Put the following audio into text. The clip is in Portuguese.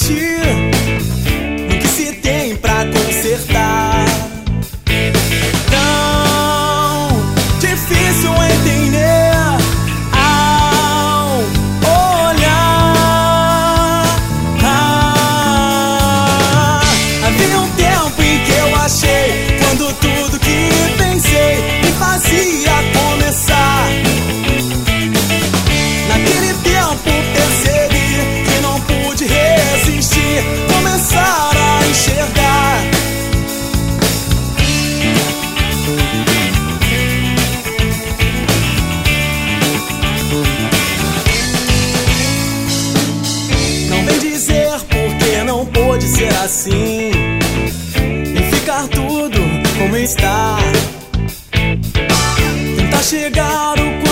insistir no que se tem pra consertar. Tão difícil entender ao olhar. Havia um tempo em que eu achei, quando tudo que pensei me fazia começar. Naquele tempo percebi que não pude resistir, começar a enxergar. Não vem dizer porque não pôde ser assim e ficar tudo como está. Tentar chegar o